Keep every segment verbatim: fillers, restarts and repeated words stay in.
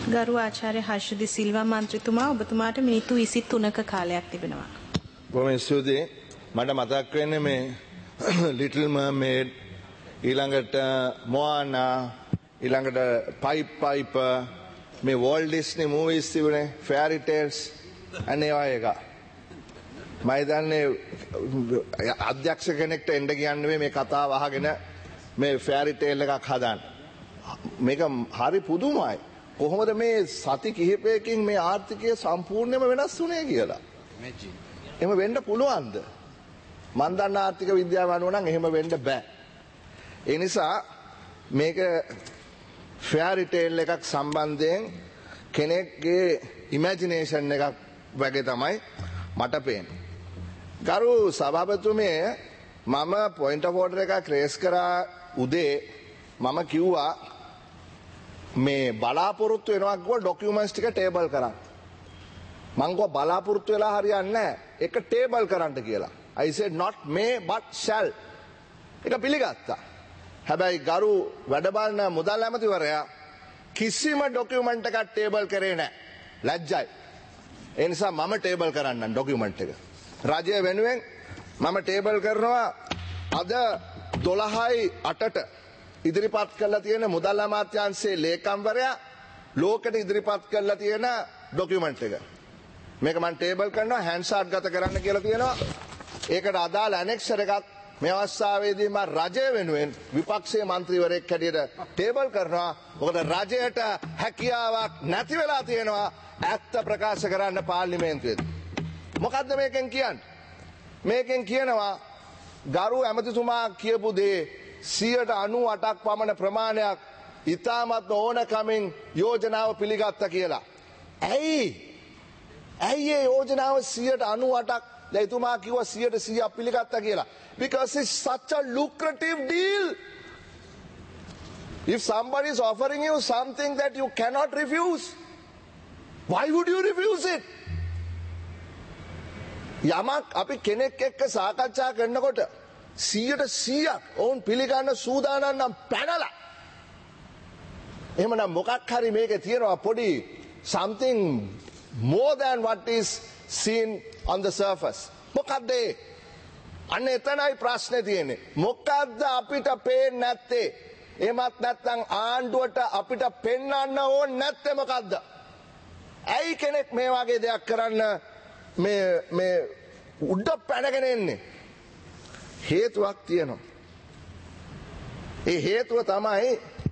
ගරු ආචාර්ය හර්ෂදි සිල්වා මන්ත්‍රීතුමා ඔබතුමාට මිනිත්තු විසිතුනක කාලයක් තිබෙනවා. බොහොම ස්තුතියි. මට මතක් වෙන්නේ මේ ලිටල් මර්මේඩ් ඊළඟට මොආනා ඊළඟට පයිප් පයිපර් මේ වෝල්ට් ඩිස්නි මූවීස් තිබුණේ ෆෙයරි ටේල්ස් අනේ ඔය එක. මම දන්නේ අධ්‍යක්ෂ කෙනෙක්ට එන්න කියන්නේ මේ කතාව අහගෙන මේ ෆෙයරි ටේල් එකක් හදාන්න. මේක හරි පුදුමයි. කොහොමද මේ සති කිහිපයකින් මේ ආර්ථිකය සම්පූර්ණයෙන්ම වෙනස් වුණේ කියලා. එහෙම වෙන්න පුළුවන්ද? මන් දන්න ආර්ථික විද්‍යාව අනුව නම් එහෙම වෙන්න බෑ. ඒ නිසා මේක ෆෙයරි ටේල් එකක් සම්බන්ධයෙන් කෙනෙක්ගේ ඉමැජිනේෂන් එකක් වගේ තමයි මට පේන්නේ. ගරු සභාපතිතුමේ මම පොයින්ට් ඔෆ් ඕඩර් එකක් රේස් කරා උදේ මම කිව්වා මේ බලාපොරොත්තු වෙනවා කිව්වා ඩොකියුමන්ට්ස් ටික ටේබල් කරන්න. මං කිව්වා බලාපොරොත්තු වෙලා හරියන්නේ නැහැ. ඒක ටේබල් කරන්න කියලා. I said not may but shall. ඒක පිළිගත්තා. හැබැයි ගරු වැඩබලන මුදල් ඇමතිවරයා කිසිම ඩොකියුමන්ට් එකක් ටේබල් කරේ නැහැ. ලැජ්ජයි. ඒ නිසා මම ටේබල් කරන්නම් ඩොකියුමන්ට් එක. රජය වෙනුවෙන් මම ටේබල් කරනවා අද දොළහයි අටට ඉදිරිපත් කරලා තියෙන මුදල් අමාත්‍යාංශයේ ලේකම්වරයා ලෝකෙට ඉදිරිපත් කරලා තියෙන ඩොකියුමන්ට් එක. මේක මම ටේබල් කරනවා හැන්ඩ්ෂාට් ගත කරන්න කියලා තියෙනවා. ඒකට අදාළ ඇනෙක්සර් එකක් මේ අවස්ථාවේදී මම රජය වෙනුවෙන් විපක්ෂයේ മന്ത്രിවරයෙක් හැටියට ටේබල් කරනවා. මොකද රජයට හැකියාවක් නැති වෙලා තියෙනවා ඇත්ත ප්‍රකාශ කරන්න පාර්ලිමේන්තුවේදී. මොකද්ද මේකෙන් කියන්නේ? මේකෙන් කියනවා ගරු ඇමතිතුමා කියපු දේ සියයට අනූ අටක් පමණ ප්‍රමාණයක් ඉතාමත් ඕනකමින් යෝජනාව පිළිගත්තා කියලා. ඇයි? ඇයි ඒ යෝජනාව සියයට අනූ අටක් එතුමා කිව්වා සියයට සීයක් පිළිගත්තා කියලා? Because it's such a lucrative deal. If somebody is offering you something that you cannot refuse, why would you refuse it? යමක් අපි කෙනෙක් එක්ක සාකච්ඡා කරනකොට සියයට සීයක් ඔවුන් පිළිගන්න සූදානම් නම් පැනලා එහෙමනම් මොකක් හරි මේකේ තියෙනවා පොඩි something more than what is seen on the surface. මොකද්ද ඒ? අන්න එතනයි ප්‍රශ්නේ තියෙන්නේ. මොකද්ද අපිට පේන්නේ නැත්තේ? එහෙමත් නැත්නම් ආණ්ඩුවට අපිට පෙන්වන්න ඕනේ නැත්තේ මොකද්ද? ඇයි කෙනෙක් මේ වගේ දෙයක් කරන්න මේ මේ උඩ පැනගෙන එන්නේ? හේතුවක් තියෙනවා. ඒ හේතුව තමයි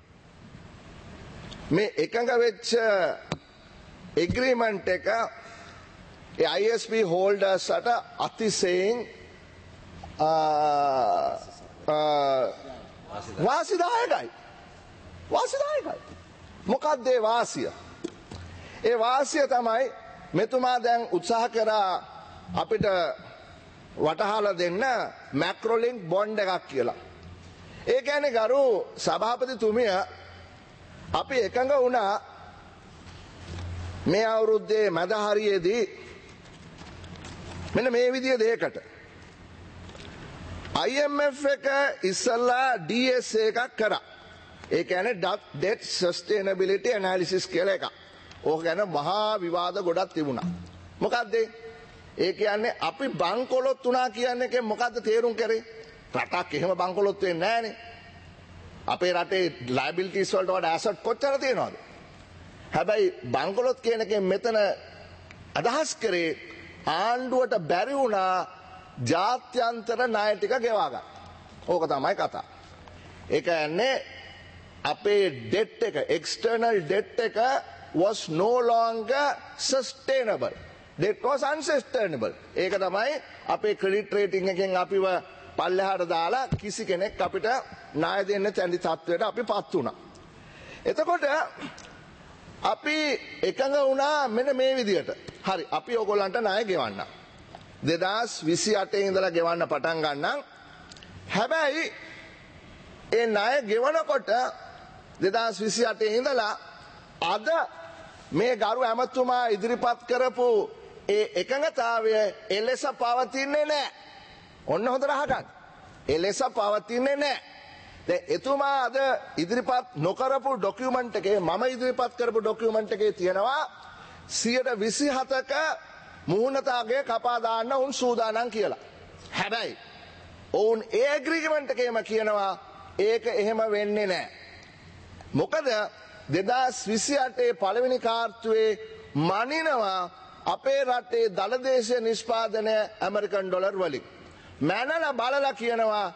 මේ එකඟ වෙච්ච එග්‍රීමන්ට් එක ඒ I S P holders අට අතිශයින් වාසිදායකයි. වාසිදායකයි. මොකක්ද ඒ වාසිය? ඒ වාසිය තමයි මෙතුමා දැන් උත්සාහ කරා අපිට වටහාලා දෙන්න මැක්‍රෝලින්ක් බොන්ඩ් එකක් කියලා. ඒ කියන්නේ ගරු සභාපතිතුමිය අපි එකඟ වුණා මේ අවුරුද්දේ මැද හරියේදී මෙන්න මේ විදිය දෙයකට I M F එක ඉස්සලා D S A එකක් කරා. ඒ කියන්නේ debt sustainability analysis කියලා එකක්. ඕක ගැන මහා විවාද ගොඩක් තිබුණා. මොකද්ද ඒ කියන්නේ අපි බංකොලොත් වුණා කියන්නේ එකෙන් මොකද්ද තේරුම් කරේ? රටක් එහෙම බංකොලොත් වෙන්නේ නැහනේ. අපේ රටේ liabilities වලට වඩා asset කොච්චර තියෙනවද? හැබැයි බංකොලොත් කියන එකෙන් මෙතන අදහස් කරේ ආණ්ඩුවට බැරි වුණා ජාත්‍යන්තර ණය ටික ගෙවා ගන්න. ඕක තමයි කතාව. ඒ කියන්නේ අපේ debt එක external debt එක was no longer sustainable. Debt was unsustainable. ඒක තමයි අපේ credit rating එකෙන් අපිව පල්ලෙහාට දාලා කිසි කෙනෙක් අපිට ණය දෙන්න තැනි තත්වයට අපිපත් වුණා. එතකොට අපි එකඟ වුණා මෙන්න මේ විදියට. හරි අපි ඕගොල්ලන්ට ණය ගෙවන්න. දෙදාස් විසි අටේ ඉඳලා ගෙවන්න පටන් ගන්නම්. හැබැයි ඒ ණය ගෙවනකොට දෙදාස් විසි අටේ ඉඳලා අද මේ ගරු ඇමතුමා ඉදිරිපත් කරපු ඒ එකඟතාවය එලෙස පවතින්නේ නැහැ. ඔන්න හොඳට අහගන්න. එලෙස පවතින්නේ නැහැ. දැන් එතුමා අද ඉදිරිපත් නොකරපු ඩොකියුමන්ට් එකේ මම ඉදිරිපත් කරපු ඩොකියුමන්ට් එකේ තියෙනවා සියයට විසිහතක මුහුණතාගේ කපා දාන්න උන් සූදානම් කියලා. හැබැයි ඔවුන් ඒ ඇග්‍රීමන්ට් එකේම කියනවා ඒක එහෙම වෙන්නේ නැහැ. මොකද දෙදාස් විසිඅටේ පළවෙනි කාර්තුවේ මනිනවා අපේ රටේ දළදේශීය නිෂ්පාදනය ඇමරිකන් ඩොලර් වලින්. මැනලා බලලා කියනවා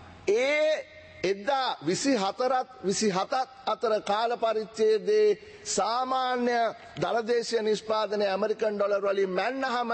ඒ එදා විසිහතරත් විසිහතත් අතර කාල පරිච්ඡේදයේ සාමාන්‍ය දළදේශීය නිෂ්පාදනය ඇමරිකන් ඩොලර් වලින් මැන්නහම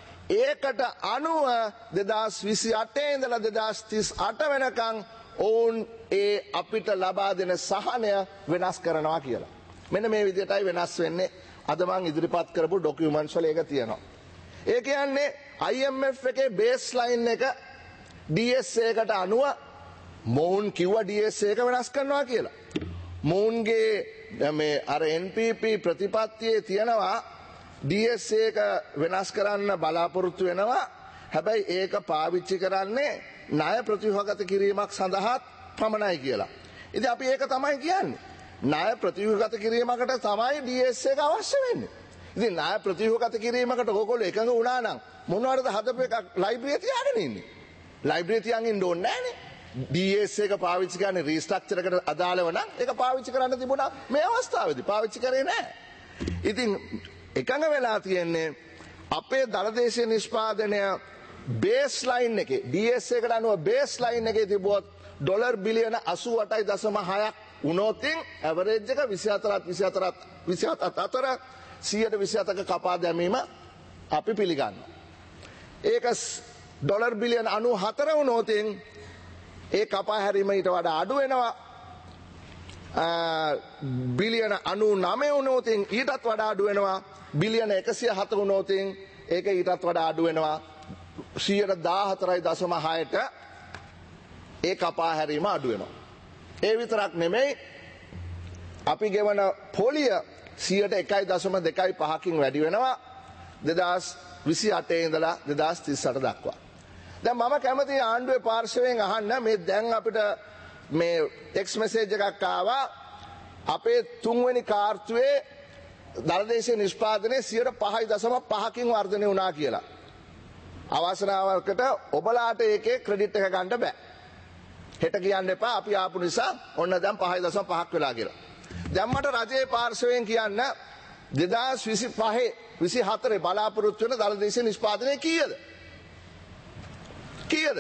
ඒකට අනුව දෙදාස් විසිඅටේ ඉඳලා දෙදාස් තිස් අට වෙනකන් ඔවුන් ඒ අපිට ලබා දෙන සහනය වෙනස් කරනවා කියලා. මෙන්න මේ විදිහටයි වෙනස් වෙන්නේ. අද මං ඉදිරිපත් කරපු ඩොකියුමන්ට්ස් වල ඒක තියෙනවා. ඒ කියන්නේ I M F එකේ බේස් ලයින් එක D S A එකට අනුව මොවුන් කිව්වා D S A එක වෙනස් කරනවා කියලා. මොවුන්ගේ මේ අර N P P ප්‍රතිපත්තියේ තියෙනවා D S A එක වෙනස් කරන්න බලාපොරොත්තු වෙනවා. හැබැයි ඒක පාවිච්චි කරන්නේ ණය ප්‍රතිව්‍යුහගත කිරීමක් සඳහා පමණයි කියලා. ඉතින් අපි ඒක තමයි කියන්නේ. ණය ප්‍රතිව්‍යුහගත කිරීමකට තමයි D S A එක අවශ්‍ය වෙන්නේ. ඉතින් ණය ප්‍රතිව්‍යුහගත කිරීමකට ඕගොල්ලෝ එකඟ වුණා නම් මොනවටද හදපු එක ලයිබ්‍රරිය තියාගෙන ඉන්නේ? ලයිබ්‍රරිය තියන් ඉන්න ඕනේ නැහනේ. D S A එක පාවිච්චි කරන්නේ රීස්ට්‍රක්චර් එකට අදාළව නම් ඒක පාවිච්චි කරන්න තිබුණා මේ අවස්ථාවේදී පාවිච්චි කරේ නැහැ. ඉතින් එකඟ වෙලා තියෙන්නේ අපේ දළදේශීය නිෂ්පාදනය බේස් ලයින් එකේ D S A එකට අනුව බේස් ලයින් එකේ තිබුවොත් ඩොලර් බිලියන අසූ අටයි දශම හයක් උනොතින් ඇවරේජ් එක විසිහතරත් විසිහතරත් විසිහතත් අතර සියයට විසිහතක කපා දැමීම අපි පිළිගන්නවා. ඒක ඩොලර් බිලියන අනූහතර වුණොතින් ඒ කපා හැරීම ඊට වඩා අඩු වෙනවා. බිලියන අනූනවය වුණොතින් ඊටත් වඩා අඩු වෙනවා. බිලියන එකසිය හත වුණොතින් ඒක ඊටත් වඩා අඩු වෙනවා. සියයට දාහතරයි දශම හයට ඒ කපා හැරීම අඩු වෙනවා. ඒ විතරක් නෙමෙයි අපි ගෙවන පොලිය සියයට එකයි දශම දෙකයි පහකින් වැඩි වෙනවා දෙදාස් විසිඅටේ ඉඳලා දෙදාස් තිස් අට දක්වා. දැන් මම කැමති ආණ්ඩුවේ පාර්ශවයෙන් අහන්න මේ දැන් අපිට මේ ටෙක්ස්ට් මෙසේජ් එකක් ආවා අපේ තුන්වෙනි කාර්තුවේ දළදේශීය නිෂ්පාදනයේ සියයට පහයි දශම පහකින් වර්ධනය වුණා කියලා. අවසනාවකට ඔබලාට ඒකේ ක්‍රෙඩිට් එක ගන්න බෑ. හෙට කියන්න එපා අපි ආපු නිසා ඔන්න දැන් පහයි දශම පහක් වෙලා කියලා. දැන් මට රජයේ පාර්ශවයෙන් කියන්න දෙදාස් විසිපහේ විසිහතරේ බලාපොරොත්තු වෙන දළදේශීය නිෂ්පාදනය කීයද? කීයද?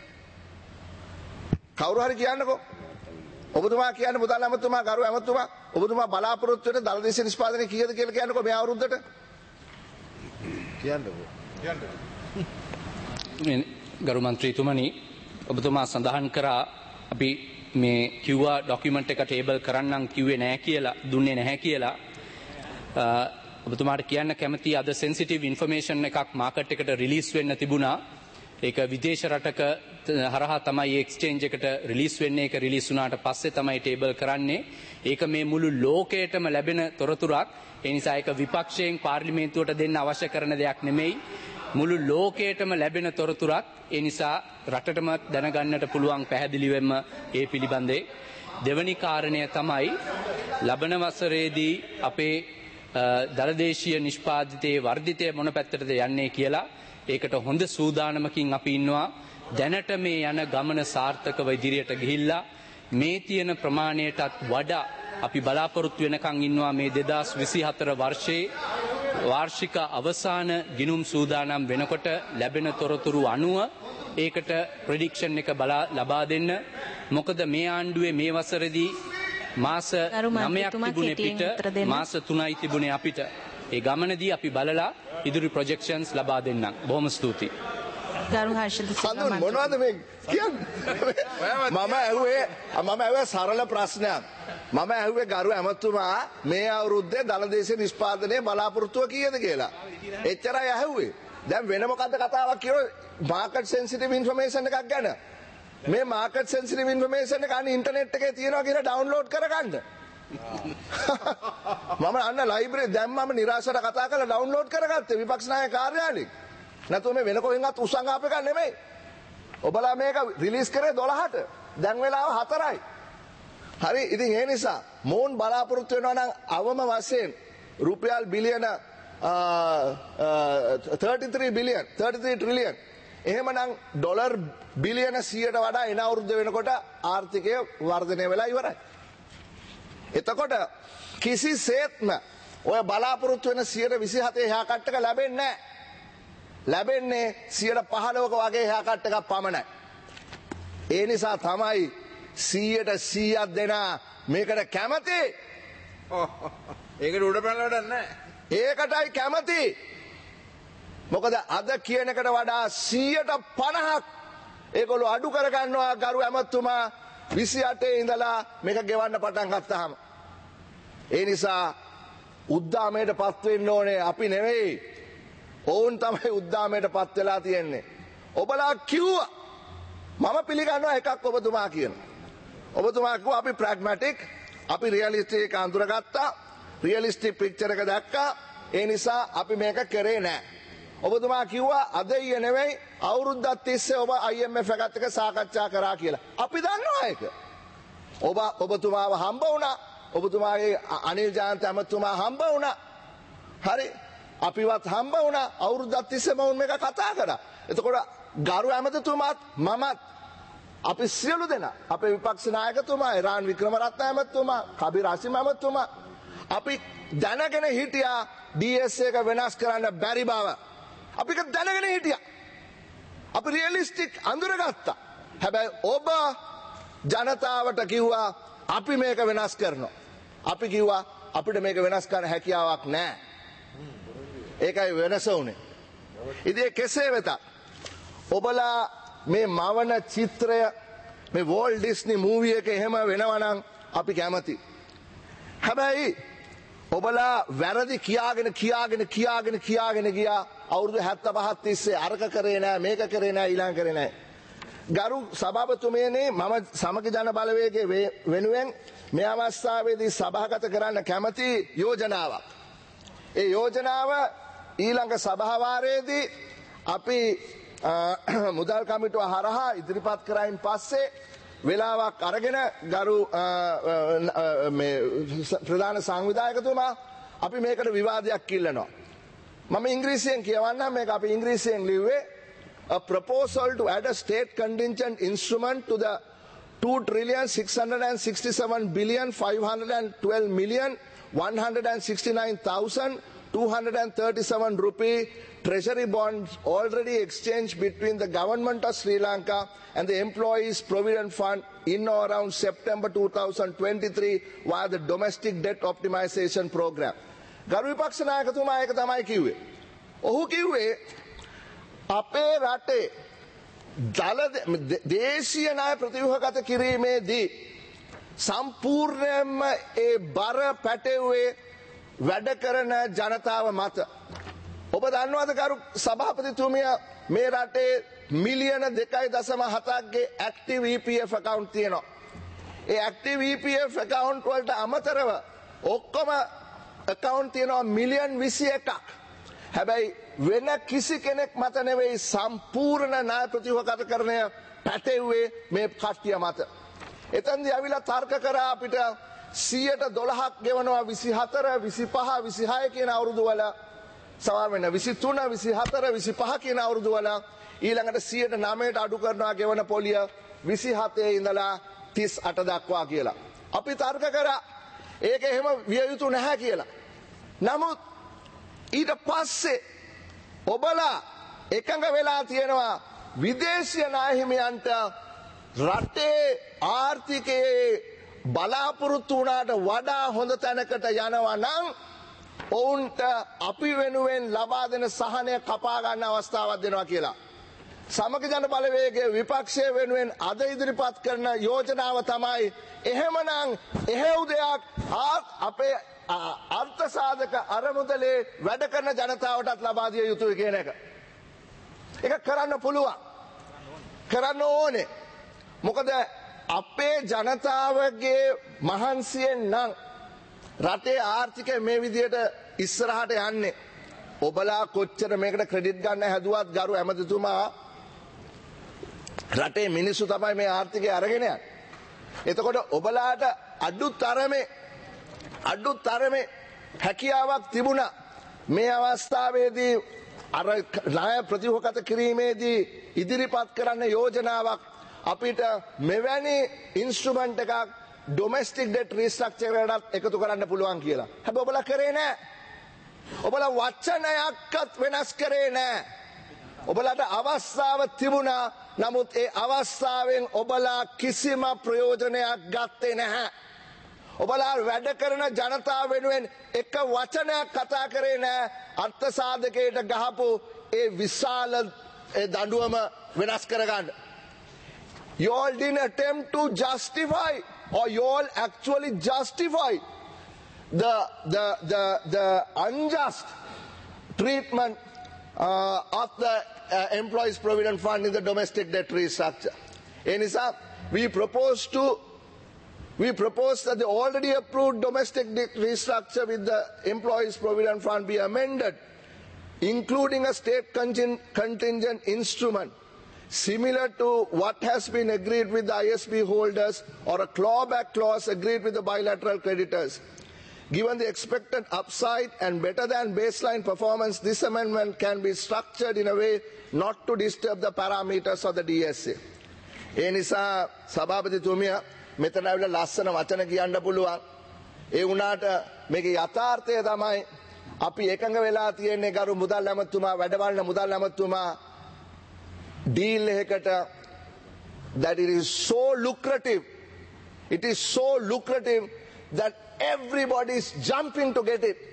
කවුරු හරි කියන්නකෝ. ඔබතුමා කියන්න මුදල් ඇමතුමා ගරු ඇමතුමා ඔබතුමා බලාපොරොත්තු වෙන දළදේශීය නිෂ්පාදනය කීයද කියලා කියන්නකෝ මේ අවුරුද්දට. කියන්නකෝ. කියන්නකෝ. ගරු මන්ත්‍රීතුමනි ඔබතුමා සඳහන් කරා අපි මේ කිව්වා ඩොකියුමන්ට් එක ටේබල් කරන්නම් කිව්වේ නැහැ කියලා දුන්නේ නැහැ කියලා ඔබතුමාට කියන්න කැමති අද සෙන්සිටිව් ඉන්ෆර්මේෂන් එකක් මාකට් එකට රිලීස් වෙන්න තිබුණා. ඒක විදේශ රටක හරහා තමයි එක්ස්චේන්ජ් එකට රිලීස් වෙන්නේ. ඒක රිලීස් වුණාට පස්සේ තමයි ටේබල් කරන්නේ. ඒක මේ මුළු ලෝකයටම ලැබෙන තොරතුරක්. ඒ නිසා ඒක විපක්ෂයෙන් පාර්ලිමේන්තුවට දෙන්න අවශ්‍ය කරන දෙයක් නෙමෙයි. මුළු ලෝකයටම ලැබෙන තොරතුරක්. ඒ නිසා රටටම දැනගන්නට පුළුවන් පැහැදිලිවෙන්ම ඒ පිළිබඳේ. දෙවැනි කාරණය තමයි ලබන වසරේදී අපේ දළදේශීය නිෂ්පාදිතයේ වර්ධිතය මොන පැත්තටද යන්නේ කියලා ඒකට හොඳ සූදානමකින් අපි ඉන්නවා. දැනට මේ යන ගමන සාර්ථකව ඉදිරියට ගිහිල්ලා මේ තියෙන ප්‍රමාණයටත් වඩා අපි බලාපොරොත්තු වෙනකන් ඉන්නවා මේ දෙදාස් විසිහතර වර්ෂයේ වාර්ෂික අවසාන ගිනුම් සූදානම් වෙනකොට ලැබෙන තොරතුරු අනුව ඒකට ප්‍රෙඩික්ෂන් එක බලා ලබා දෙන්න. මොකද මේ ආණ්ඩුවේ මේ වසරේදී මාස නවයක් තිබුණේ පිට මාස තුනයි තිබුණේ අපිට. ඒ ගමනදී අපි බලලා ඉදිරි ප්‍රොජෙක්ෂන්ස් ලබා දෙන්නම්. බොහොම ස්තුතියි. ගරු හර්ෂද හඳුන් මොනවද මේ කියන්නේ? මම ඇහුවේ මම ඇහුවේ සරල ප්‍රශ්නයක්. මම ඇහුවේ ගරු ඇමතුමා මේ අවුරුද්දේ දළදේශීය නිෂ්පාදනයේ බලාපොරොත්තුව කීයද කියලා. එච්චරයි ඇහුවේ. දැන් වෙන මොකද්ද කතාවක් කියෝ මාකට් සෙන්සිටිව් ඉන්ෆර්මේෂන් එකක් ගැන. මේ මාකට් සෙන්සිටිව් ඉන්ෆර්මේෂන් එක අන්න ඉන්ටර්නෙට් එකේ තියෙනවා කියලා ඩවුන්ලෝඩ් කරගන්න. මම අන්න ලයිබ්‍රරි දැන් මම නිරාශයට කතා කරලා ඩවුන්ලෝඩ් කරගත්තේ විපක්ෂ නායක කාර්යාලයෙන්. නැතුව මේ වෙන කොහෙන්වත් උසංගාප එකක් නෙමෙයි. ඔබලා මේක රිලීස් කරේ දොළහට. දැන් වෙලාව හතරයි. හරි ඉතින් ඒ නිසා මොවුන් බලාපොරොත්තු වෙනවා නම් අවම වශයෙන් රුපියල් බිලියන thirty-three බිලියන් thirty-three ට්‍රිලියන් එහෙමනම් ඩොලර් බිලියන සියයට වඩා එන අවුරුද්ද වෙනකොට ආර්ථිකය වර්ධනය වෙලා ඉවරයි. එතකොට කිසිසේත්ම ඔය බලාපොරොත්තු වෙන සියයට විසිහතේ හෑකට් එක ලැබෙන්නේ නැහැ. ලැබෙන්නේ සියයට පහළොවක වගේ හෑකට් එකක් පමණයි. ඒ නිසා තමයි සියයට සීයක් දෙනා මේකට කැමති. ඒකට උඩ පැනලා වැඩක් නැහැ. ඒකටයි කැමති. මොකද අද කියන එකට වඩා සියයට පනහක් ඒගොල්ලෝ අඩු කර ගන්නවා ගරු ඇමතුමා විසිඅටේ ඉඳලා මේක ගෙවන්න පටන් ගත්තාම. ඒ නිසා උද්දාමයට පත් වෙන්න ඕනේ අපි නෙවෙයි. ඔවුන් තමයි උද්දාමයට පත් වෙලා තියෙන්නේ. ඔබලා කිව්වා මම පිළිගන්නවා එකක් ඔබතුමා කියන. ඔබතුමා කිව්වා අපි ප්‍රැග්මැටික් අපි රියලිස්ටික් එක අඳුරගත්තා. රියලිස්ටික් පික්චර් එක දැක්කා. ඒ නිසා අපි මේක කරේ නැහැ. ඔබතුමා කිව්වා අද ඊයේ නෙවෙයි අවුරුද්දක් තිස්සේ ඔබ I M F එකත් එක්ක සාකච්ඡා කරා කියලා. අපි දන්නවා ඒක. ඔබ ඔබතුමාව හම්බ වුණා. ඔබතුමාගේ අනිල් ජයන්ත ඇමතුමා හම්බ වුණා. හරි. අපිවත් හම්බ වුණා. අවුරුද්දක් තිස්සේ මම මේක කතා කරා. එතකොට ගරු ඇමතුමාත් මමත් අපි සියලු දෙනා අපේ විපක්ෂ නායකතුමා ඉරාන් වික්‍රමරත්න ඇමතුමා කබීර් ආසිම් ඇමතුමා අපි දැනගෙන හිටියා D S එක වෙනස් කරන්න බැරි බව. අපි ඒක දැනගෙන හිටියා. අපි රියලිස්ටික් අඳුරගත්තා. හැබැයි ඔබ ජනතාවට කිව්වා අපි මේක වෙනස් කරනවා. අපි කිව්වා අපිට මේක වෙනස් කරන්න හැකියාවක් නැහැ. ඒකයි වෙනස උනේ. ඉතින් කෙසේ වෙතත් ඔබලා මේ මවන චිත්‍රය මේ වෝල්ට් ඩිස්නි මූවි එක එහෙම වෙනවා නම් අපි කැමති. හැබැයි ඔබලා වැරදි කියාගෙන කියාගෙන කියාගෙන කියාගෙන ගියා අවුරුදු හැත්තෑපහක් තිස්සේ අරක කරේ නෑ මේක කරේ නෑ ඊළඟ කරේ නෑ. ගරු සභාපතිතුමනි මම සමගි ජන බලවේගයේ වෙනුවෙන් මේ අවස්ථාවේදී සභාගත කරන්න කැමති යෝජනාවක්. ඒ යෝජනාව ඊළඟ සභාවාරයේදී අපි මුදල් කමිටුව හරහා ඉදිරිපත් කරයින් පස්සේ වෙලාවක් අරගෙන ගරු ප්‍රධාන සංවිධායකතුමා අපි මේකට විවාදයක් ඉල්ලනවා. මම ඉංග්‍රීසියෙන් කියවන්නම් මේක අපි ඉංග්‍රීසියෙන් ලිව්වේ a proposal to add a state contingent instrument to the two trillion six hundred sixty-seven billion five hundred twelve million one hundred sixty-nine thousand two hundred thirty-seven rupee treasury bonds already exchanged between the government of Sri Lanka and the Employees Provident Fund in or around September two thousand twenty-three via the Domestic Debt Optimization Program. ගරු විපක්ෂ නායකතුමා ඒක තමයි කිව්වේ. ඔහු කිව්වේ අපේ රටේ දල දේශීය ණය ප්‍රතිව්‍යුහගත කිරීමේදී සම්පූර්ණයෙන්ම ඒ බර පැටවුවේ වැඩ කරන ජනතාව මත. ඔබ දන්නවද ගරු සභාපතිතුමිය මේ රටේ මිලියන දෙකයි දශම හතක්ගේ active E P F account තියෙනවා. ඒ active E P F account වලට අමතරව ඔක්කොම account තියෙනවා මිලියන් විසි එකක්. හැබැයි වෙන කිසි කෙනෙක් මත නෙවෙයි සම්පූර්ණ ණය ප්‍රතිව්‍යුහගතකරණය පැටවුවේ මේ කට්ටිය මත. එතෙන්දී අවිලා තර්ක කරා අපිට සියයට දොළහක් ගෙවනවා විසිහතර විසිපහ විසිහය කියන අවුරුදු වල සමහර වෙන විසිතුන විසිහතර විසිපහ කියන අවුරුදු වල ඊළඟට සියයට නවයට අඩු කරනවා ගෙවන පොලිය විසිහතේ ඉඳලා තිස් අට දක්වා කියලා. අපි තර්ක කරා ඒක එහෙම විය යුතු නැහැ කියලා. නමුත් ඊට පස්සේ ඔබලා එකඟ වෙලා තියෙනවා විදේශීය ණය හිමියන්ට රටේ ආර්ථිකයේ බලාපොරොත්තු වුණාට වඩා හොඳ තැනකට යනවා නම් ඔවුන්ට අපි වෙනුවෙන් ලබා දෙන සහනය කපා ගන්න අවස්ථාවක් දෙනවා කියලා. සමග ජන බලවේගයේ විපක්ෂය වෙනුවෙන් අද ඉදිරිපත් කරන යෝජනාව තමයි එහෙමනම් එහෙව් දෙයක් අපේ අර්ථ සාධක අරමුදලේ වැඩ කරන ජනතාවටත් ලබා දිය යුතුයි කියන එක. ඒක කරන්න පුළුවන්. කරන්න ඕනේ. මොකද අපේ ජනතාවගේ මහන්සියෙන් නම් රටේ ආර්ථිකය මේ විදියට ඉස්සරහට යන්නේ. ඔබලා කොච්චර මේකට ක්‍රෙඩිට් ගන්න හැදුවත් ගරු ඇමතිතුමා රටේ මිනිස්සු තමයි මේ ආර්ථිකය අරගෙන යන්නේ. එතකොට ඔබලාට අඩු තරමේ අඩු තරමේ හැකියාවක් තිබුණා මේ අවස්ථාවේදී අර ණය ප්‍රතිහොකත කිරීමේදී ඉදිරිපත් කරන්න යෝජනාවක් අපිට මෙවැනි ඉන්ස්ට්‍රුමන්ට් එකක් ඩොමෙස්ටික් ඩෙට් රීස්ට්‍රක්චර් එකටත් එකතු කරන්න පුළුවන් කියලා. හැබැයි ඔබලා කරේ නැහැ. ඔබලා වචනයක්වත් වෙනස් කරේ නැහැ. ඔබලාට අවස්ථාව තිබුණා. නමුත් ඒ අවස්ථාවෙන් ඔබලා කිසිම ප්‍රයෝජනයක් ගත්තේ නැහැ. ඔබලා වැඩ කරන ජනතාව වෙනුවෙන් එක වචනයක් කතා කරේ නැහැ. අර්ථ සාධකයට ගහපු ඒ විශාල දඬුවම වෙනස් කරගන්න. You all didn't attempt to justify or you all actually justify the the the the unjust treatment uh, of the uh, employees provident fund in the domestic debt restructure. Enisa we propose to we propose that the already approved domestic debt restructure with the employees provident fund be amended, including a state contingent instrument similar to what has been agreed with the I S B holders or a clawback clause agreed with the bilateral creditors. Given the expected upside and better than baseline performance, this amendment can be structured in a way not to disturb the parameters of the D S A. ඒ නිසා සභාපතිතුමිය මෙතන ඇවිල්ලා ලස්සන වචන කියන්න පුළුවන්. ඒ වුණාට මේකේ යථාර්ථය තමයි අපි එකඟ වෙලා තියෙන්නේ ගරු මුදල් ඇමතුමා වැඩවලන මුදල් ඇමතුමා deal ekata that it is so lucrative, it is so lucrative that everybody is jumping to get it.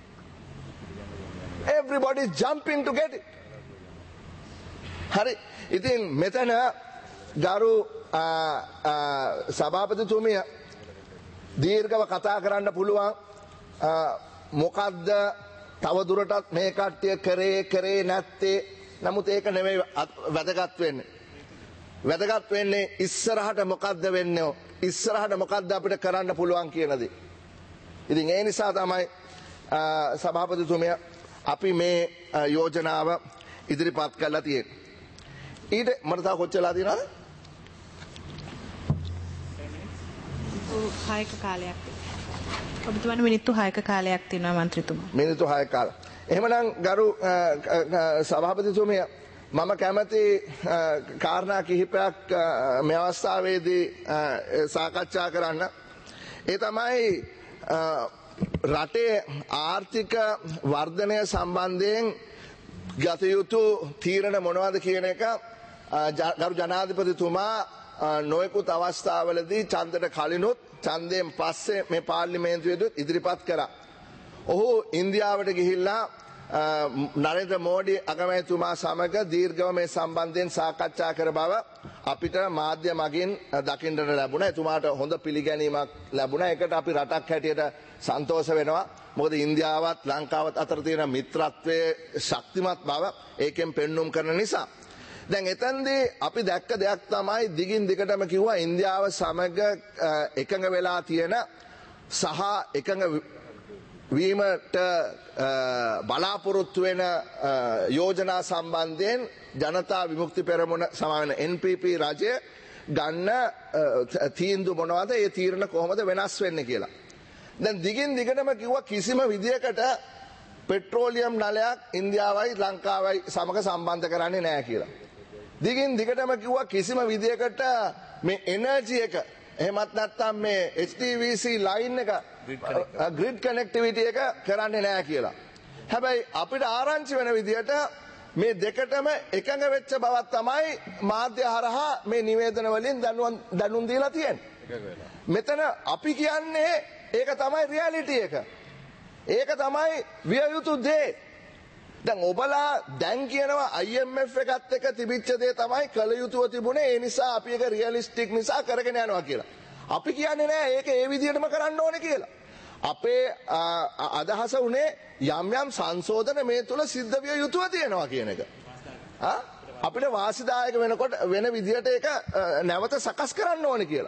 Everybody is jumping to get it. Hari, ඉතින් මෙතන ගරු සභාපතිතුමිය දීර්ඝව කතා කරන්න පුළුවන් මොකද්ද තව දුරටත් මේ කට්ටිය කරේ කරේ නැත්තේ. නමුත් ඒක නෙමෙයි වැදගත් වෙන්නේ. වැදගත් වෙන්නේ ඉස්සරහට මොකද්ද වෙන්නේ? ඉස්සරහට මොකද්ද අපිට කරන්න පුළුවන් කියන දේ. ඉතින් ඒ නිසා තමයි සභාපතිතුමිය අපි මේ යෝජනාව ඉදිරිපත් කළා තියෙන්නේ. ඊට මට තව කොච්චරලා තියෙනවද? හයක කාලයක්. ඔබතුමාට මිනිත්තු හයක කාලයක් තියෙනවා මන්ත්‍රීතුමා. මිනිත්තු හයක කාලයක්. එහෙමනම් ගරු සභාපතිතුමිය මම කැමති කාරණා කිහිපයක් මේ අවස්ථාවේදී සාකච්ඡා කරන්න. ඒ තමයි රටේ ආර්ථික වර්ධනය සම්බන්ධයෙන් ගත යුතු තීරණ මොනවද කියන එක ගරු ජනාධිපතිතුමා නොයෙකුත් අවස්ථාවලදී ඡන්දයට කලිනුත් ඡන්දයෙන් පස්සේ මේ පාර්ලිමේන්තුවේදී ඉදිරිපත් කරා. ඔහු ඉන්දියාවට ගිහිල්ලා නරේන්ද්‍ර මෝඩි අගමැතිතුමා සමග දීර්ඝව මේ සම්බන්ධයෙන් සාකච්ඡා කර බව අපිට මාධ්‍ය මගින් දකින්නට ලැබුණා. එතුමාට හොඳ පිළිගැනීමක් ලැබුණා. ඒකට අපි රටක් හැටියට සන්තෝෂ වෙනවා. මොකද ඉන්දියාවත් ලංකාවත් අතර තියෙන මිත්‍රත්වයේ ශක්තිමත් බව ඒකෙන් පෙන්눔 කරන නිසා. දැන් එතෙන්දී අපි දැක්ක දෙයක් තමයි දිගින් දිගටම කිව්වා ඉන්දියාව සමග එකඟ වෙලා තියෙන සහ එකඟ වීමට බලාපොරොත්තු වෙන යෝජනා සම්බන්ධයෙන් Janatha Vimukthi Peramuna සමාවෙන N P P රජය ගන්න තීන්දුව මොනවද? ඒ තීරණ කොහොමද වෙනස් වෙන්නේ කියලා. දැන් දිගින් දිගටම කිව්වා කිසිම විදියකට පෙට්‍රෝලියම් නලයක් ඉන්දියාවයි ලංකාවයි සමග සම්බන්ධ කරන්නේ නැහැ කියලා. දිගින් දිගටම කිව්වා කිසිම විදියකට මේ එනර්ජි එක එහෙමත් නැත්නම් මේ H D V C line එක ග්‍රිඩ් කනෙක්ටිවිටි එක කරන්නේ නැහැ කියලා. හැබැයි අපිට ආරංචි වෙන විදියට මේ දෙකටම එකඟ වෙච්ච බවක් තමයි මාධ්‍ය හරහා මේ නිවේදන වලින් දැනුම් දැනුම් දීලා තියෙන්නේ. මෙතන අපි කියන්නේ ඒක තමයි රියැලිටි එක. ඒක තමයි විය යුතු දේ. දැන් ඔබලා දැන් කියනවා I M F එකත් එක්ක තිබිච්ච දේ තමයි කළ යුතුව තිබුණේ. ඒ නිසා අපි ඒක රියලිස්ටික් නිසා කරගෙන යනවා කියලා. අපි කියන්නේ නෑ ඒක ඒ විදිහටම කරන්න ඕනේ කියලා. අපේ අදහස උනේ යම් යම් සංශෝධන මේ තුල සිද්ධ විය යුතුව තියෙනවා කියන එක. අපිට වාසිදායක වෙනකොට වෙන විදිහට ඒක නැවත සකස් කරන්න ඕනේ කියලා.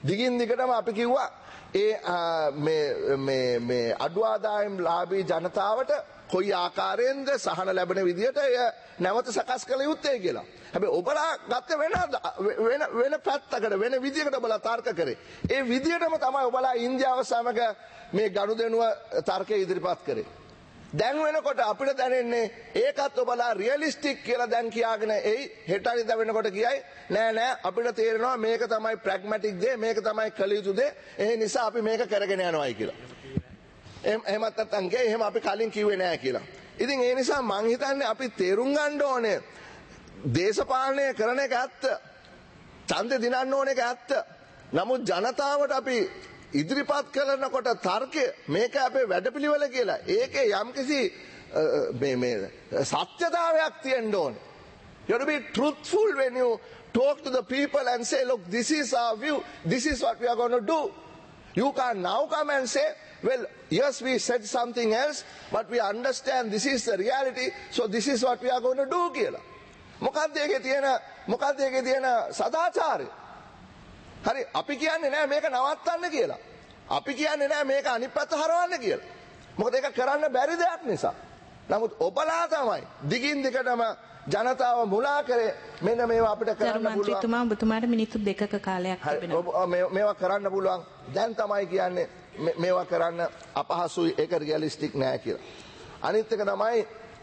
දිගින් දිගටම අපි කිව්වා ඒ මේ මේ මේ අඩු ආදායම් ලාභී ජනතාවට කොයි ආකාරයෙන්ද සහන ලැබෙන විදියට එය නැවත සකස් කළ යුත්තේ කියලා. හැබැයි ඔබලා ගත්තේ වෙන වෙන වෙන පැත්තකට වෙන විදියකට ඔබලා තර්ක කරේ. ඒ විදියටම තමයි ඔබලා ඉන්දියාව සමග මේ ගනුදෙනුව තර්කය ඉදිරිපත් කරේ. දැන් වෙනකොට අපිට දැනෙන්නේ ඒකත් ඔබලා රියලිස්ටික් කියලා දැන් කියාගෙන එයි හෙට අනිද්දා වෙනකොට කියයි නෑ නෑ අපිට තේරෙනවා මේක තමයි ප්‍රැග්මැටික් දේ මේක තමයි කළ යුතු දේ ඒ නිසා අපි මේක කරගෙන යනවායි කියලා. එහෙමත් නැත්නම් ගේ එහෙම අපි කලින් කිව්වේ නෑ කියලා. ඉතින් ඒ නිසා මං හිතන්නේ අපි තේරුම් ගන්න ඕනේ දේශපාලනය කරන එක ඇත්ත. ඡන්දේ දිනන්න ඕන එක ඇත්ත. නමුත් ජනතාවට අපි ඉදිරිපත් කරනකොට තර්කය මේක අපේ වැඩපිළිවෙල කියලා. ඒකේ යම්කිසි මේ මේ සත්‍යතාවයක් තියෙන්න ඕනේ. You have to be truthful when you talk to the people and say, look, this is our view, this is what we are going to do. You can't now come and say, well, yes, we said something else, but we understand this is the reality, so this is what we are going to do කියලා. මොකක්ද ඒකේ තියෙන මොකක්ද ඒකේ තියෙන සදාචාරය? හරි අපි කියන්නේ නෑ මේක නවත්තන්න කියලා. අපි කියන්නේ නෑ මේක අනිත් පැත්ත හරවන්න කියලා. මොකද ඒක කරන්න බැරි දෙයක් නිසා. නමුත් ඔබලා තමයි දිගින් දිගටම ජනතාව මුලා කරේ මෙන්න මේවා අපිට කරන්න පුළුවන්. මන්ත්‍රීතුමා ඔබතුමාට මිනිත්තු දෙකක කාලයක් තිබෙනවා. මේවා කරන්න පුළුවන්. දැන් තමයි කියන්නේ මේවා කරන්න අපහසුයි ඒක රියලිස්ටික් නෑ කියලා. අනිත් එක තමයි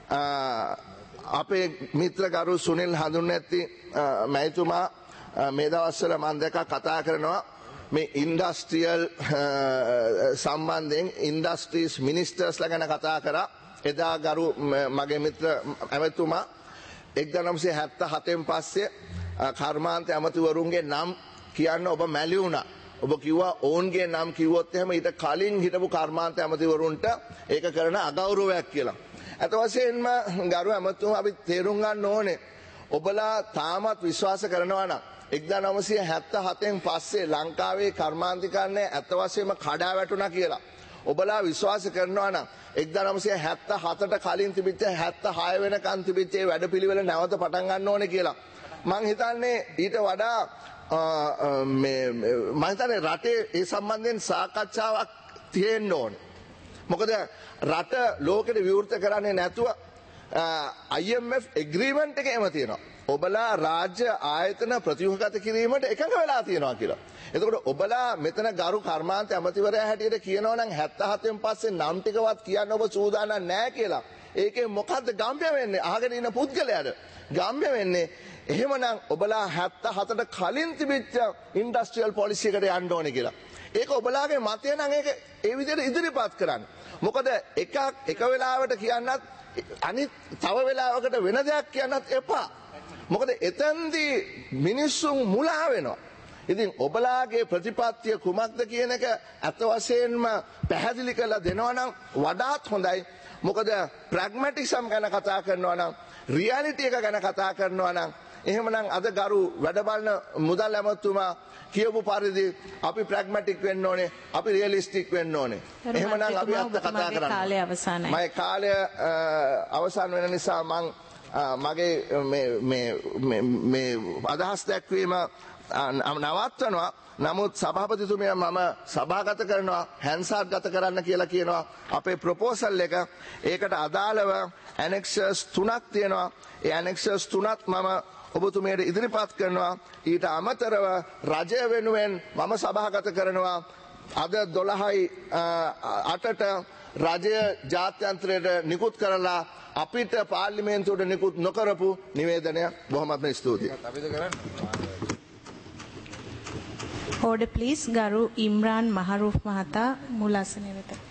අපේ මිත්‍ර ගරු සුනිල් හඳුන්වැත්ති මැතිතුමා මේ දවස්වල මම දැක්ක කතා කරනවා මේ ඉන්ඩස්ට්‍රියල් සම්බන්ධයෙන් ඉන්ඩස්ට්‍රීස් මිනිස්ටර්ස්ලා ගැන කතා කරා. එදා ගරු මගේ මිත්‍ර ඇමතුමා එක්දාස් නවසිය හැත්තෑ හතෙන් පස්සේ කර්මාන්ත ඇමතිවරුන්ගේ නම් කියන්න ඔබ මැලි වුණා. ඔබ කිව්වා ඔවුන්ගේ නම් කිව්වොත් එහෙම ඊට කලින් හිටපු කර්මාන්ත ඇමතිවරුන්ට ඒක කරන අගෞරවයක් කියලා. අත වශයෙන්ම ගරු ඇමතුමා අපි තේරුම් ගන්න ඕනේ ඔබලා තාමත් විශ්වාස කරනවා නම් එක්දාස් නවසිය හැත්තෑ හතෙන් පස්සේ ලංකාවේ කර්මාන්තිකරණය අත වශයෙන්ම කඩා වැටුණා කියලා. ඔබලා විශ්වාස කරනවා නම් එක්දාස් නවසිය හැත්තෑ හතට කලින් තිබිච්ච හැත්තෑ හය වෙනකන් තිබිච්ච වැඩපිළිවෙල නැවත පටන් ගන්න ඕනේ කියලා. මං හිතන්නේ ඊට වඩා මේ මම හිතන්නේ රටේ ඒ සම්බන්ධයෙන් සාකච්ඡාවක් තියෙන්න ඕනේ. මොකද රට ලෝකෙට විවෘත කරන්නේ නැතුව I M F agreement එකේම තියෙනවා. ඔබලා රාජ්‍ය ආයතන ප්‍රතිවගත කිරීමට එකඟ වෙලා තියෙනවා කියලා. එතකොට ඔබලා මෙතන ගරු කර්මාන්ත ඇමතිවරයා හැටියට කියනවා නම් හැත්තෑ හතෙන් පස්සේ නම් ටිකවත් කියන්න ඔබ සූදානම් නැහැ කියලා. ඒකේ මොකද්ද ගම්ම්‍ය වෙන්නේ? අහගෙන ඉන්න පුද්ගලයාට ගම්ම්‍ය වෙන්නේ එහෙමනම් ඔබලා හැත්තෑ හතට කලින් තිබිච්ච ඉන්ඩස්ට්‍රියල් පොලිසි එකට යන්න ඕනේ කියලා. ඒක ඔබලාගේ මතය නම් ඒක ඒ විදිහට ඉදිරිපත් කරන්න. මොකද එකක් එක වෙලාවට කියන්නත් අනිත් තව වෙලාවකට වෙන දෙයක් කියන්නත් එපා. මොකද එතෙන්දී මිනිස්සුන් මුලා වෙනවා. ඉතින් ඔබලාගේ ප්‍රතිපත්තිය කුමක්ද කියන එක අත වශයෙන්ම පැහැදිලි කරලා දෙනවා නම් වඩාත් හොඳයි. මොකද ප්‍රැග්මැටිසම් ගැන කතා කරනවා නම් රියැලිටි එක ගැන කතා කරනවා නම් එහෙමනම් අද ගරු වැඩබලන මුදල් ඇමතුමා කියපු පරිදි අපි ප්‍රැග්මැටික් වෙන්න ඕනේ අපි රියලිස්ටික් වෙන්න ඕනේ. එහෙමනම් අපි අද කතා කරන්නේ කාලය අවසానයි. මගේ කාලය අවසන් වෙන නිසා මම මගේ මේ මේ මේ අදහස් දැක්වීම නවත්වනවා. නමුත් සභාපතිතුමිය මම සභාගත කරනවා හැන්සාට් ගත කරන්න කියලා කියනවා අපේ ප්‍රොපෝසල් එක. ඒකට අදාළව ඇනෙක්සර්ස් තුනක් තියෙනවා. ඒ ඇනෙක්සර්ස් තුනත් මම ඔබතුමියට ඉදිරිපත් කරනවා. ඊට අමතරව රජය වෙනුවෙන් මම සභාගත කරනවා අද දොළහයි අටට රජය ජාත්‍යන්තරයට නිකුත් කරලා අපිට පාර්ලිමේන්තුවට නිකුත් නොකරපු නිවේදනය. බොහොමත්ම ස්තුතියි. Order please, Garu Imran Maharoof Mahata, මුල් ආසනය වෙත.